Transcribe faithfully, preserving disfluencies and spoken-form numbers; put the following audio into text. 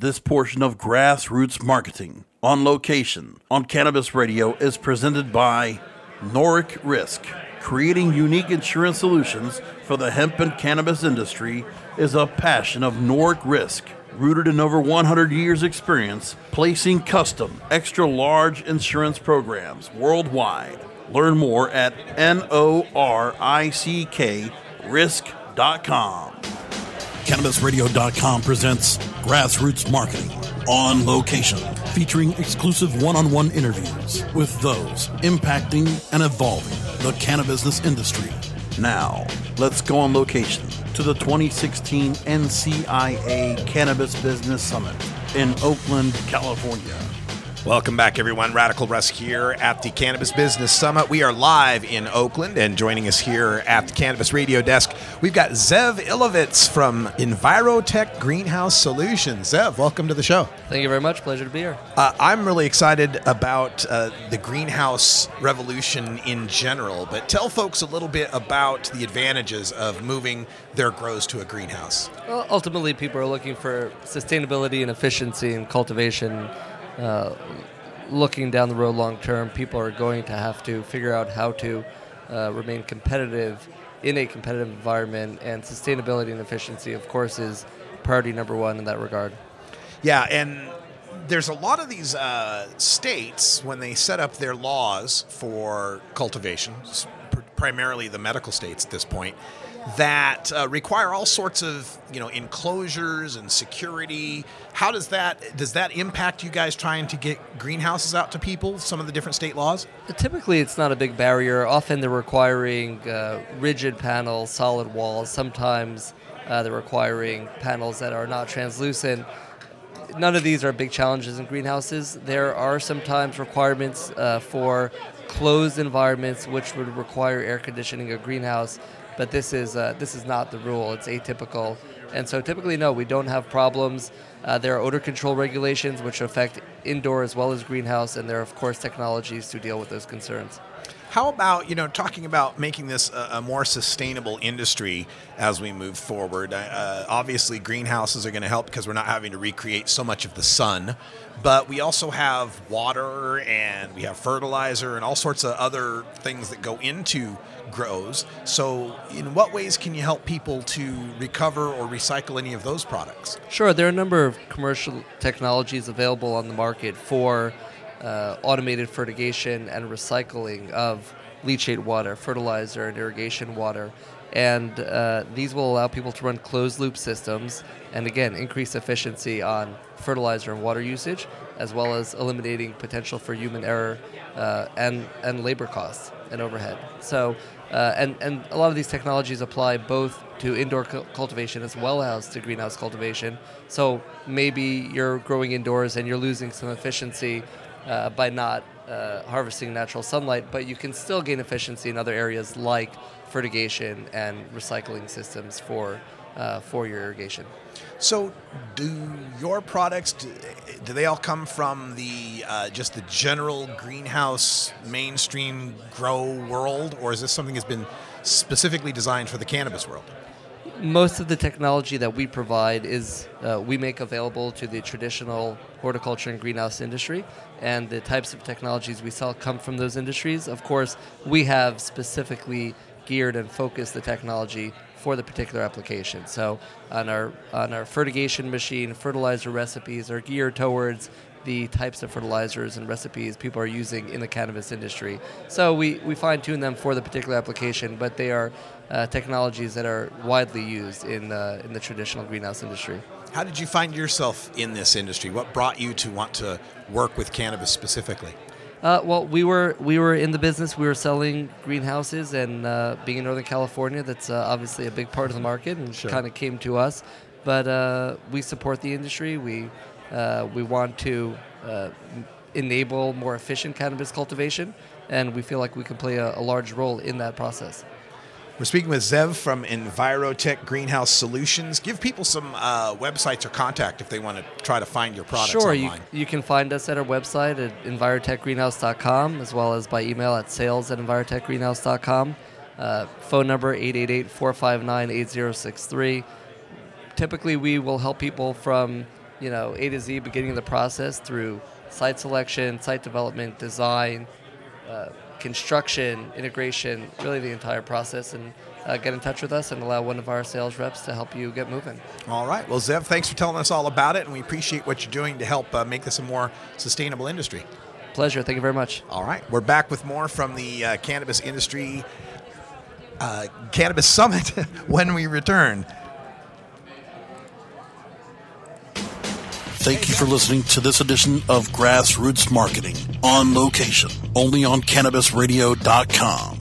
This portion of Grassroots Marketing on Location on Cannabis Radio is presented by Noric Risk. Creating unique insurance solutions for the hemp and cannabis industry is a passion of Noric Risk. Rooted in over one hundred years experience, placing custom, extra-large insurance programs worldwide. Learn more at N O R I C K risk dot com. Cannabis Radio dot com presents Grassroots Marketing on Location, featuring exclusive one-on-one interviews with those impacting and evolving the cannabis industry. Now, let's go on location to the twenty sixteen N C I A Cannabis Business Summit in Oakland, California. Welcome back, everyone. Radical Russ here at the Cannabis Business Summit. We are live in Oakland, and joining us here at the Cannabis Radio Desk, we've got Zev Ilovitz from Envirotech Greenhouse Solutions. Zev, welcome to the show. Thank you very much. Pleasure to be here. Uh, I'm really excited about uh, the greenhouse revolution in general, but tell folks a little bit about the advantages of moving their grows to a greenhouse. Well, ultimately, people are looking for sustainability and efficiency in cultivation. Uh, looking down the road long term, people are going to have to figure out how to uh, remain competitive in a competitive environment, and sustainability and efficiency, of course, is priority number one in that regard. Yeah, and there's a lot of these uh, states, when they set up their laws for cultivation, pr- primarily the medical states at this point, that uh, require all sorts of, you know, enclosures and security. How does that does that impact you guys trying to get greenhouses out to people, some of the different state laws? Typically, it's not a big barrier. Often they're requiring uh, rigid panels, solid walls. Sometimes uh, they're requiring panels that are not translucent. None of these are big challenges in greenhouses. There are sometimes requirements uh, for closed environments, which would require air conditioning a greenhouse. But this is uh, this is not the rule. It's atypical. And so typically, no, we don't have problems. Uh, there are odor control regulations which affect indoor as well as greenhouse, and there are, of course, technologies to deal with those concerns. How about, you know, talking about making this a, a more sustainable industry as we move forward? Uh, obviously, greenhouses are going to help because we're not having to recreate so much of the sun, but we also have water and we have fertilizer and all sorts of other things that go into grows. So in what ways can you help people to recover or recycle any of those products? Sure. There are a number of commercial technologies available on the market for Uh, automated fertigation and recycling of leachate water, fertilizer, and irrigation water. And uh, these will allow people to run closed-loop systems and, again, increase efficiency on fertilizer and water usage, as well as eliminating potential for human error uh, and, and labor costs and overhead. So, uh, and, and a lot of these technologies apply both to indoor cu- cultivation as well as to greenhouse cultivation. So maybe you're growing indoors and you're losing some efficiency Uh, by not uh, harvesting natural sunlight, but you can still gain efficiency in other areas like fertigation and recycling systems for uh, for your irrigation. So, do your products do, do they all come from the uh, just the general greenhouse mainstream grow world, or is this something that's been specifically designed for the cannabis world? Most of the technology that we provide is uh, we make available to the traditional horticulture and greenhouse industry, and the types of technologies we sell come from those industries. Of course, we have specifically geared and focused the technology for the particular application. So on our on our fertigation machine, fertilizer recipes are geared towards the types of fertilizers and recipes people are using in the cannabis industry. So we, we fine-tune them for the particular application, but they are uh, technologies that are widely used in uh, in the traditional greenhouse industry. How did you find yourself in this industry? What brought you to want to work with cannabis specifically? Uh, well, we were we were in the business. We were selling greenhouses, and uh, being in Northern California, that's uh, obviously a big part of the market, and sure. kind of came to us. But uh, we support the industry. We uh, we want to uh, enable more efficient cannabis cultivation, and we feel like we can play a, a large role in that process. We're speaking with Zev from Envirotech Greenhouse Solutions. Give people some uh, websites or contact if they want to try to find your products sure, online. you, you can find us at our website at envirotech greenhouse dot com, as well as by email at sales at envirotech greenhouse dot com. Uh, phone number eight eight eight, four five nine, eight zero six three. Typically, we will help people from you know, A to Z, beginning of the process through site selection, site development, design, uh, construction, integration, really the entire process, and uh, get in touch with us and allow one of our sales reps to help you get moving. All right. Well, Zev, thanks for telling us all about it, and we appreciate what you're doing to help uh, make this a more sustainable industry. Pleasure. Thank you very much. All right. We're back with more from the uh, Cannabis Industry uh, Cannabis Summit when we return. Thank you for listening to this edition of Grassroots Marketing, on location, only on cannabis radio dot com.